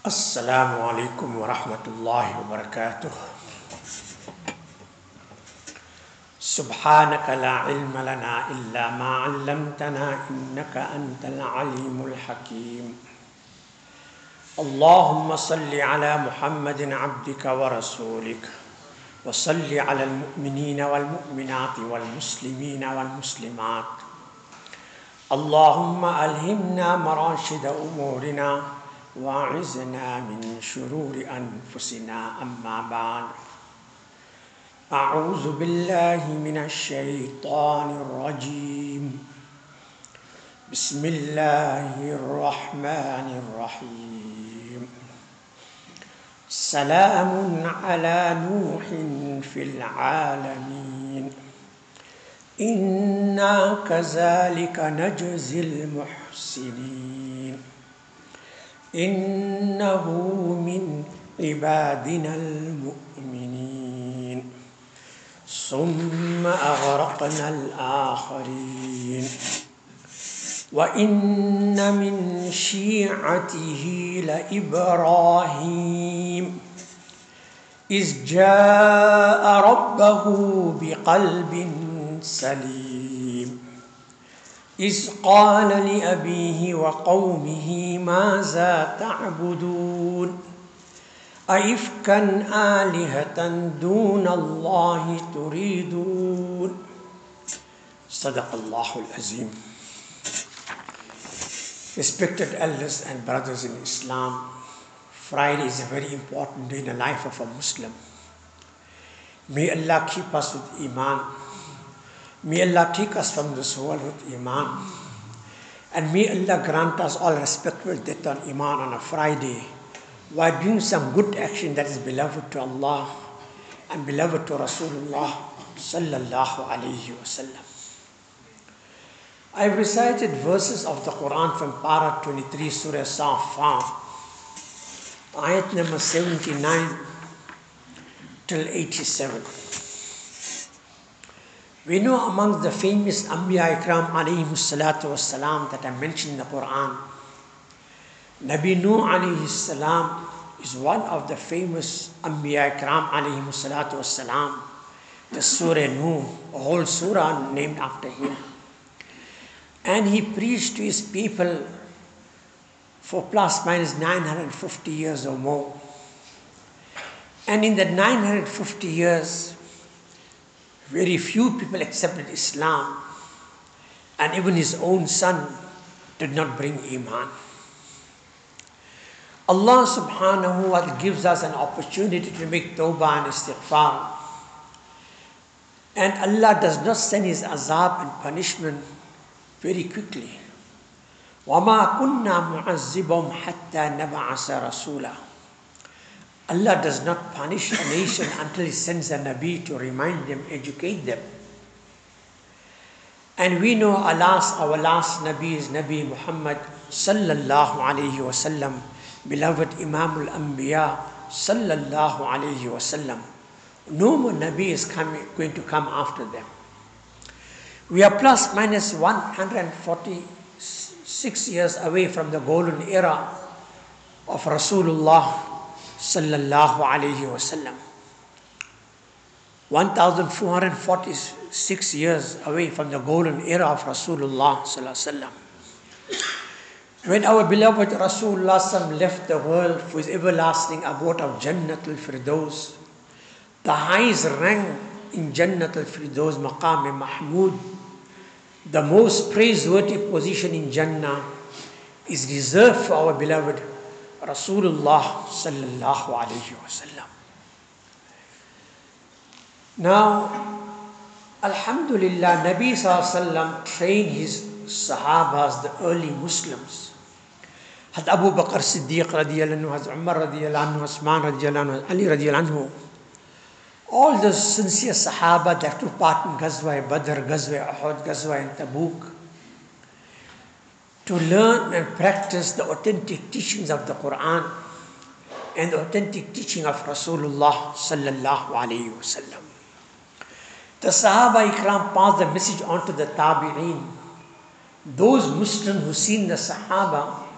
السلام عليكم ورحمة الله وبركاته. سبحانك لا علم لنا إلا ما علمتنا إنك أنت العليم الحكيم. اللهم صل على محمد عبدك ورسولك وصل على المؤمنين والمؤمنات والمسلمين والمسلمات. اللهم ألهمنا مراشد أمورنا وأعذنا من شرور أنفسنا. أما بعد، أعوذ بالله من الشيطان الرجيم. بسم الله الرحمن الرحيم. سلام على نوح في العالمين إنا كذلك نجزي المحسنين إنه من عبادنا المؤمنين ثم أغرقنا الآخرين وإن من شيعته لإبراهيم إذ جاء ربه بقلب سليم إذ قال لأبيه وقومه ماذا تعبدون أئفكا آلهة دون الله تريدون. صدق الله العظيم. Respected elders and brothers in Islam, Friday is a very important day in the life of a Muslim. May Allah keep us with Iman. May Allah take us from this world with Iman. And may Allah grant us all respectful death on Iman on a Friday while doing some good action that is beloved to Allah and beloved to Rasulullah sallallahu alayhi wa sallam. I have recited verses of the Quran from Parah 23, Surah Safat, ayat number 79 till 87. We know amongst the famous Anbiya Ikram alayhimu salatu wassalam that I mentioned in the Quran, Nabi Nuh alayhi salam is one of the famous Anbiya Ikram alayhimu salatu wassalam. The Surah Nuh, a whole surah named after him. And he preached to his people for plus minus 950 years or more. And in the 950 years, very few people accepted Islam, and even his own son did not bring Iman. Allah subhanahu wa ta'ala gives us an opportunity to make tawbah and istighfar. And Allah does not send his azab and punishment very quickly. وَمَا كُنَّا مُعَذِّبَهُمْ حَتَّى نَبْعَثَ رَسُولًا. Allah does not punish a nation until He sends a Nabi to remind them, educate them. And we know, alas, our last Nabi is Nabi Muhammad sallallahu alayhi wa sallam, beloved Imam al-Anbiya sallallahu alayhi wa sallam. No more Nabi is going to come after them. We are plus minus 146 years away from the golden era of Rasulullah sallallahu alayhi wa sallam. 1446 years away from the golden era of Rasulullah sallallahu alayhi wa sallam. When our beloved Rasulullah sallam left the world for his everlasting abode of Jannatul Firdaus, the highest rank in Jannatul Firdaus, Maqam Mahmud, the most praiseworthy position in Jannah, is reserved for our beloved Rasulullah sallallahu alayhi wa sallam. Now, Alhamdulillah, Nabi sallallahu alayhi wa sallam trained his Sahabas, the early Muslims. Had Abu Bakr Siddiq radiyallahu anhu, had Umar radiyallahu anhu, Osman radiyallahu anhu, Ali radiyallahu anhu, all the sincere Sahaba that took part in Ghazwa Badr, Ghazwa Uhud, Ghazwa Tabuk, to learn and practice the authentic teachings of the Quran and the authentic teaching of Rasulullah sallallahu alayhi wa sallam. The Sahaba Ikram passed the message on to the Tabi'een. Those Muslims who seen the Sahaba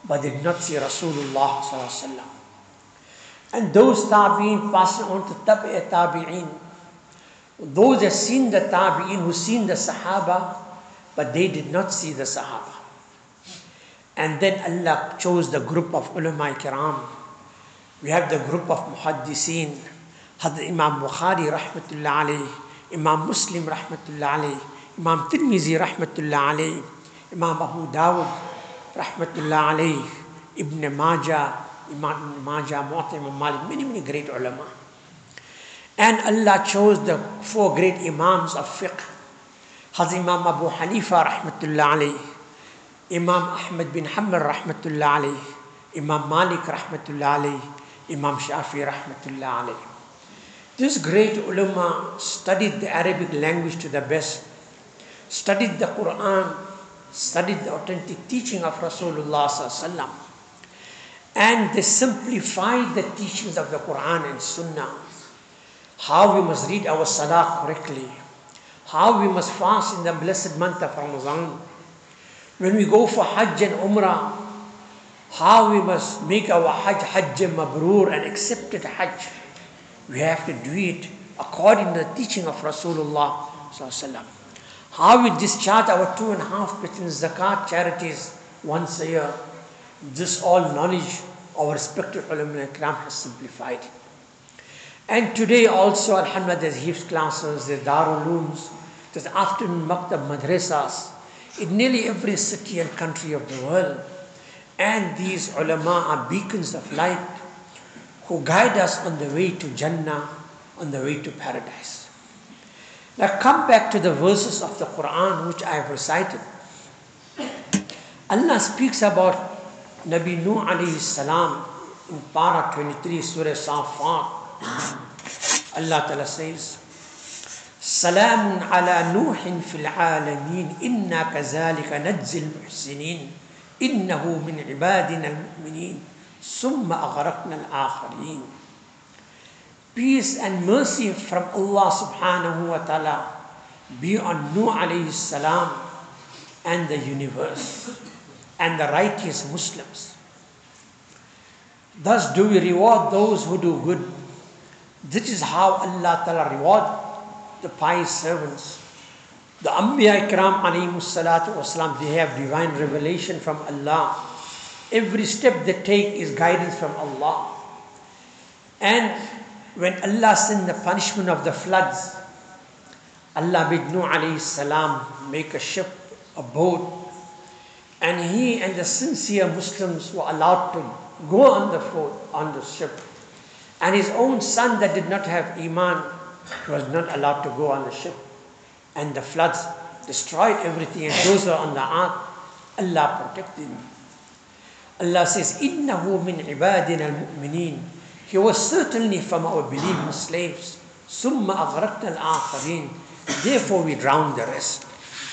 but they did not see Rasulullah sallallahu alaihi wasallam. And those tabi'in passed on to tabi'i tabi'in. Those that seen the tabi'in, who seen the sahaba, but they did not see the sahaba. And then Allah chose the group of ulama kiram. We have the group of muhaddiseen, Hadrat Imam Bukhari rahmatullah alayhi, Imam Muslim rahmatullah alayhi, Imam Tirmizi rahmatullah alayhi, Imam Abu Dawud rahmatullah alayhi, Ibn Majah, Imam Majah, Mu'atta, Imam Malik, many great ulama. And Allah chose the 4 great imams of fiqh. Hazrat Imam Abu Hanifa rahmatullah alayhi, Imam Ahmad bin Hanbal rahmatullah alayhi, Imam Malik rahmatullah alayhi, Imam Shafi rahmatullah alayhi. This great ulama studied the Arabic language to the best, studied the Quran, studied the authentic teaching of Rasulullah sallallahu alaihi wasallam, and they simplified the teachings of the Quran and Sunnah. How we must read our salah correctly, how we must fast in the blessed month of Ramadan, when we go for Hajj and Umrah, how we must make our Hajj Mabrur and accepted Hajj. We have to do it according to the teaching of Rasulullah sallallahu alaihi wasallam. How we discharge our 2.5% zakat charities once a year. This all knowledge our respected ulama ikram has simplified. And today also, alhamdulillah, there's hifz classes, there's darul ulooms, there's afternoon maktab madrasas in nearly every city and country of the world. And these ulama are beacons of light who guide us on the way to Jannah, on the way to paradise. Now come back to the verses of the Quran which I have recited. Allah speaks about Nabi Nuh alayhi salam in Para 23, Surah Safat. Allah Ta'ala says, Salamun ala Nuhin fil alameen, inna kazalika najzil muhsinin, innahu min ibadina al-mu'minin, summa aghraqna al-akharin. Peace and mercy from Allah subhanahu wa ta'ala be on Nuh alayhi salam and the universe and the righteous Muslims. Thus do we reward those who do good. This is how Allah Ta'ala reward the pious servants. The Anbiya Ikram alayhimu salatu wasalam, they have divine revelation from Allah. Every step they take is guidance from Allah. And when Allah sent the punishment of the floods, Allah made Nuh alayhi salam make a ship, a boat, and he and the sincere Muslims were allowed to go on the boat, on the ship. And his own son that did not have Iman was not allowed to go on the ship. And the floods destroyed everything, and those who are on the ark, Allah protected him. Allah says, Innahu min ibadina al-mu'mineen. He was certainly from our believing slaves. Summa aghraqna al-akharin. Therefore we drowned the rest.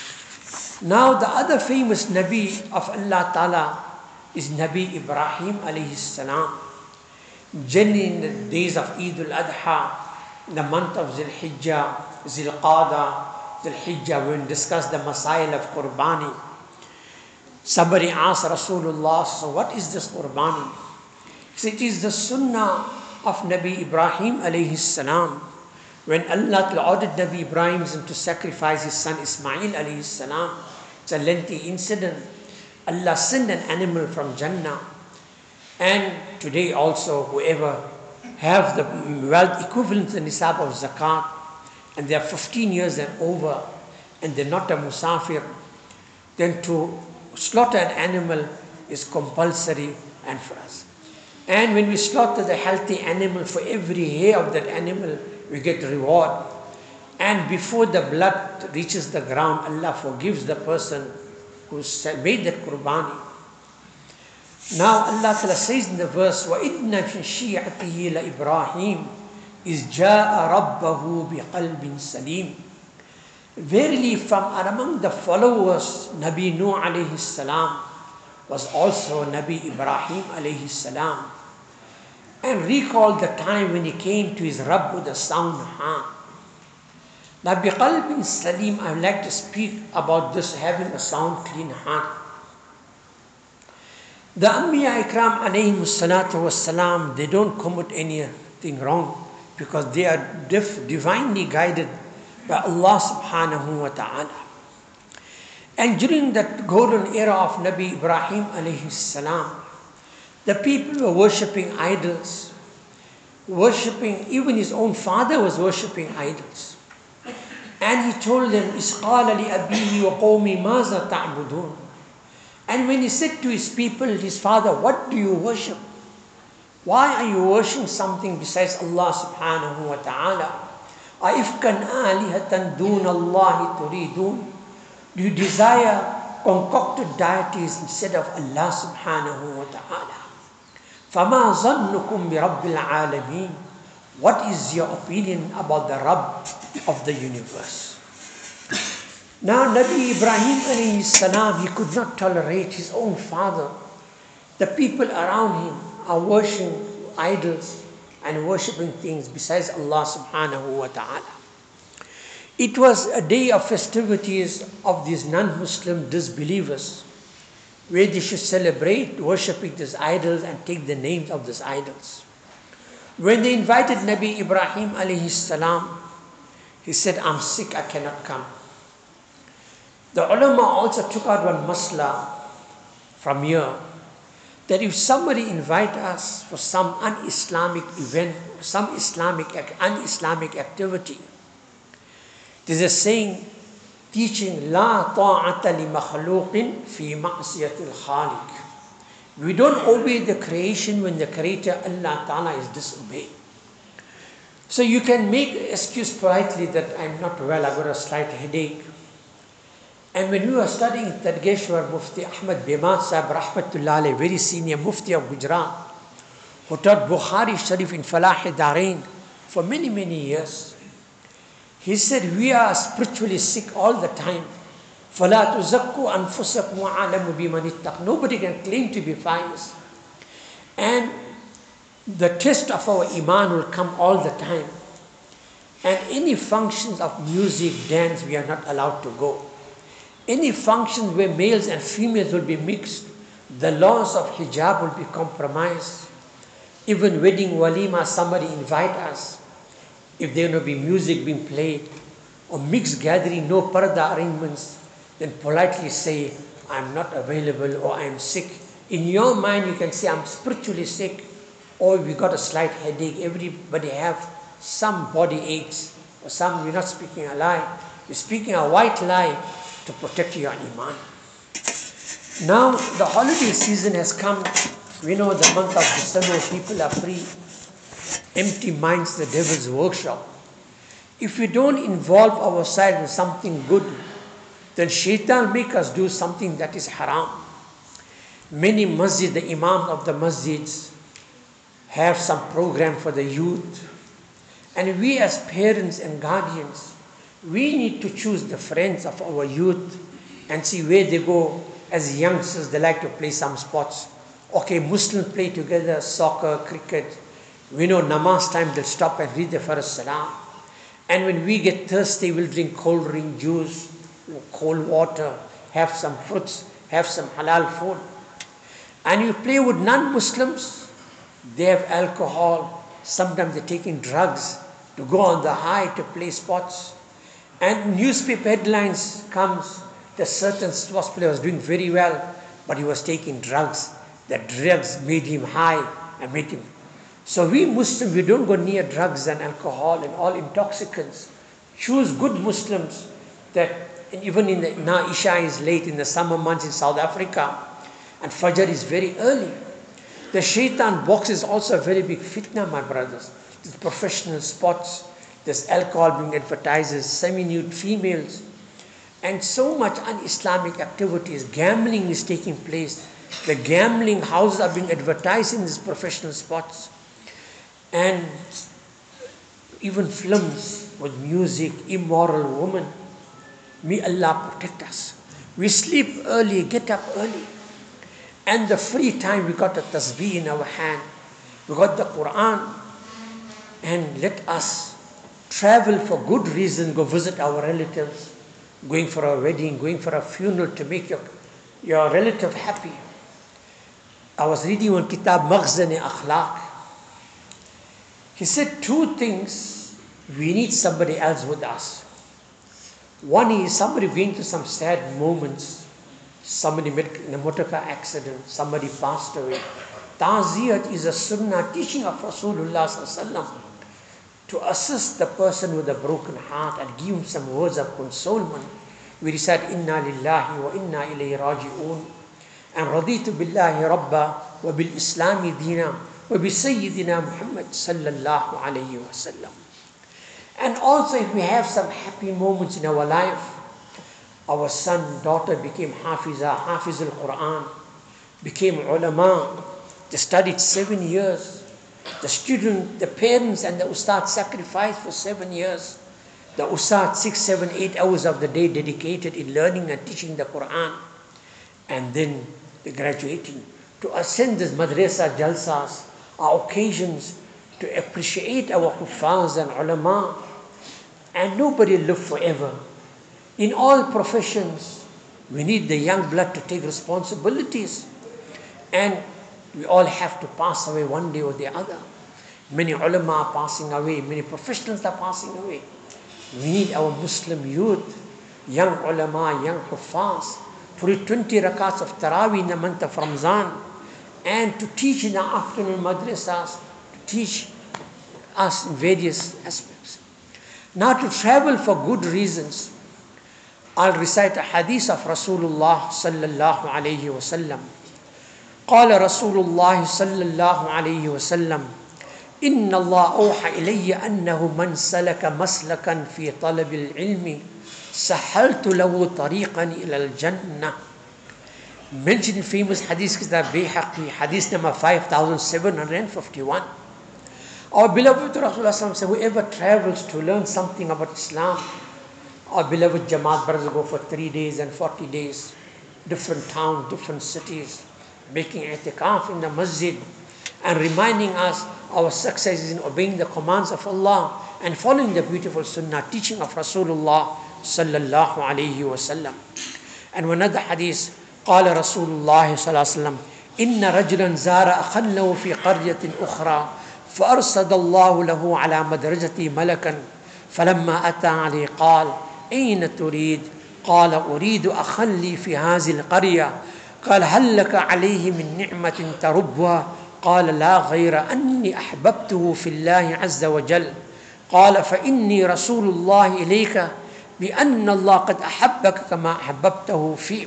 Now the other famous Nabi of Allah Ta'ala is Nabi Ibrahim alayhi salam. Generally in the days of Eid al-Adha, in the month of Zil Hijjah, Zil Qada, Zil Hijjah, when we discuss the Masail of Qurbani, somebody asked Rasulullah, so what is this Qurbani? He said, it is the Sunnah of Nabi Ibrahim alayhi salam. When Allah ordered Nabi Ibrahim to sacrifice his son Ismail alayhi salam, it's a lengthy incident. Allah sent an animal from Jannah. And today also, whoever have the wealth equivalent to the nisab of zakat, and they are 15 years and over, and they're not a musafir, then to slaughter an animal is compulsory and for us. And when we slaughter the healthy animal, for every hair of that animal, we get reward. And before the blood reaches the ground, Allah forgives the person who made that qurbani. Now Allah Ta'ala says in the verse, وَإِنَّ فِي شِيعَتِهِ لَإِبْرَاهِيمَ إِذْ جَاءَ رَبَّهُ بِقَلْبٍ سَلِيمٍ. Verily from among the followers, Nabi Nuh alayhi salam was also Nabi Ibrahim alayhi salam. And recall the time when he came to his Rabb with a sound heart. Now biqalbin salim, I would like to speak about this having a sound, clean heart. The Anbiya Ikram alayhimu salatu wassalam, they don't commit anything wrong because they are divinely guided by Allah subhanahu wa ta'ala. And during that golden era of Nabi Ibrahim alayhi salam, the people were worshipping idols, worshipping, even his own father was worshipping idols. And he told them, إِسْقَالَ لِأَبِيهِ وَقَوْمِ مَاذَا تَعْبُدُونَ. And when he said to his people, his father, what do you worship? Why are you worshiping something besides Allah subhanahu wa ta'ala? أَإِفْكَنْ آلِهَةً دُونَ اللَّهِ تُرِيدُونَ. Do you desire concocted deities instead of Allah subhanahu wa ta'ala? فَمَا ظَنُّكُمْ بِرَبِّ الْعَالَمِينَ. What is your opinion about the Rabb of the universe? Now Nabi Ibrahim alayhi salam, he could not tolerate his own father. The people around him are worshipping idols and worshipping things besides Allah subhanahu wa ta'ala. It was a day of festivities of these non-Muslim disbelievers, where they should celebrate worshipping these idols and take the names of these idols. When they invited Nabi Ibrahim alayhi salam, he said, I'm sick, I cannot come. The ulama also took out one masla from here, that if somebody invite us for some un-Islamic event, some un-Islamic activity, there's a saying, teaching, La ta'ata li makhluqin fi ma'siyatil khaliq. We don't obey the creation when the creator Allah Ta'ala is disobeyed. So you can make excuse politely that I'm not well, I've got a slight headache. And when we were studying at Tadgeshwar, Mufti Ahmad Bima Sahib Rahmatullah Alayhi, very senior Mufti of Gujarat, who taught Bukhari Sharif in Falah-e-Darain for many, many years. He said, we are spiritually sick all the time. فَلَا تُزَكُّوا أَنفُسَكُمْ وَعَلَمُوا بِمَنِ اتَّقَى. Nobody can claim to be pious. And the test of our iman will come all the time. And any functions of music, dance, we are not allowed to go. Any functions where males and females will be mixed, the laws of hijab will be compromised. Even wedding walima, somebody invite us. If there will be music being played, or mixed gathering, no parda arrangements, then politely say, I'm not available or I'm sick. In your mind, you can say, I'm spiritually sick, or we got a slight headache. Everybody have some body aches, or some, you're not speaking a lie. You're speaking a white lie to protect your iman. Now, the holiday season has come. We know the month of December, people are free. Empty minds, the devil's workshop. If we don't involve ourselves in something good, then shaitan make us do something that is haram. Many masjid, the imam of the masjids, have some program for the youth. And we as parents and guardians, we need to choose the friends of our youth and see where they go. As youngsters, they like to play some sports. Okay, Muslims play together, soccer, cricket. We know namaz time, they'll stop and read the first salam. And when we get thirsty, we'll drink cold drink, juice, cold water, have some fruits, have some halal food. And you play with non-Muslims, they have alcohol, sometimes they're taking drugs to go on the high to play sports. And newspaper headlines comes, that certain sports player was doing very well, but he was taking drugs. The drugs made him high and made him. So we Muslims, we don't go near drugs and alcohol and all intoxicants. Choose good Muslims that, even in the, now Isha is late in the summer months in South Africa, and Fajr is very early. The shaitan box is also a very big fitna, my brothers. There's professional sports, there's alcohol being advertised, semi-nude females, and so much un-Islamic activities. Gambling is taking place. The gambling houses are being advertised in these professional spots. And even films with music, immoral women. May Allah protect us. We sleep early, get up early. And the free time, we got the tasbih in our hand. We got the Quran. And let us travel for good reason, go visit our relatives, going for a wedding, going for a funeral to make your relative happy. I was reading one kitab, Maghzan Akhlaq. He said two things we need somebody else with us. One is somebody going through some sad moments. Somebody met in a motor car accident, somebody passed away. Ta'ziyat is a sunnah teaching of Rasulullah sallallahu alaihi wasallam to assist the person with a broken heart and give him some words of consolement. We recite, Inna lillahi wa inna ilayhi raji'un. And raditu billahi rabba wa bil islami dina wa bi sayyidina Muhammad sallallahu alayhi wa sallam. And also if we have some happy moments in our life, our son, daughter became Hafiz al-Quran, became ulama, they studied 7 years. The student, the parents and the ustad sacrificed for 7 years. The ustad 6, 7, 8 hours of the day dedicated in learning and teaching the Quran. And then the graduating. To ascend this madrasa jalsas are occasions to appreciate our huffaz and ulama. And nobody live forever. In all professions, we need the young blood to take responsibilities. And we all have to pass away one day or the other. Many ulama are passing away, many professionals are passing away. We need our Muslim youth, young ulama, young huffaz, to read 20 rakats of Taraweeh in the month of Ramzan, and to teach in the afternoon madrasas, to teach us in various aspects. Now to travel for good reasons, I'll recite a hadith of Rasulullah sallallahu alayhi wa sallam. قال رسول الله صلى الله عليه وسلم إن الله أوحى إلي أنه من سلك مسلكا في طلب العلم سهلت له طريقا إلى الجنة. Mentioned in famous hadith kitab Bayhaqi, hadith number 5751. Our beloved Rasulullah said, whoever travels to learn something about Islam, our beloved Jamaat brothers go for 3 days and 40 days, different towns, different cities, making i'tikaf in the masjid and reminding us our success is in obeying the commands of Allah and following the beautiful sunnah teaching of Rasulullah sallallahu alayhi wa sallam. And one other hadith, قال رسول الله صلى الله عليه وسلم إن رجلا زار أخا له في قرية أخرى فأرصد الله له على مدرجته ملكا فلما أتى عليه قال أين تريد؟ قال أريد أخا لي في هذه القرية. قال هل لك عليه من نعمة تربها؟ قال لا غير أني أحببته في الله عز وجل. قال فإني رسول الله إليك بأن الله قد أحبك كما أحببته فيه.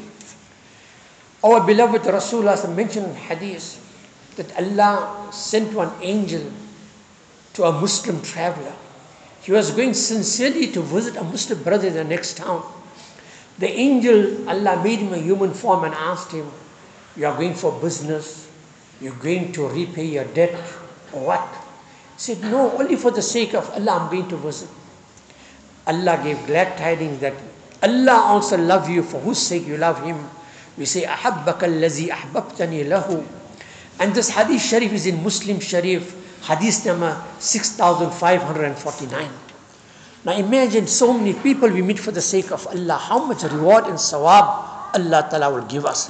Our beloved Rasulullah mentioned in hadith that Allah sent one angel to a Muslim traveler. He was going sincerely to visit a Muslim brother in the next town. The angel, Allah made him a human form and asked him, you are going for business, you're going to repay your debt, or what? He said, no, only for the sake of Allah I'm going to visit. Allah gave glad tidings that Allah also loves you, for whose sake you love Him. We say, أَحَبَّكَ الَّذِي أَحْبَبْتَنِي لَهُ. And this hadith sharif is in Muslim Sharif, hadith number 6549. Now imagine so many people we meet for the sake of Allah, how much reward and sawab Allah Ta'ala will give us.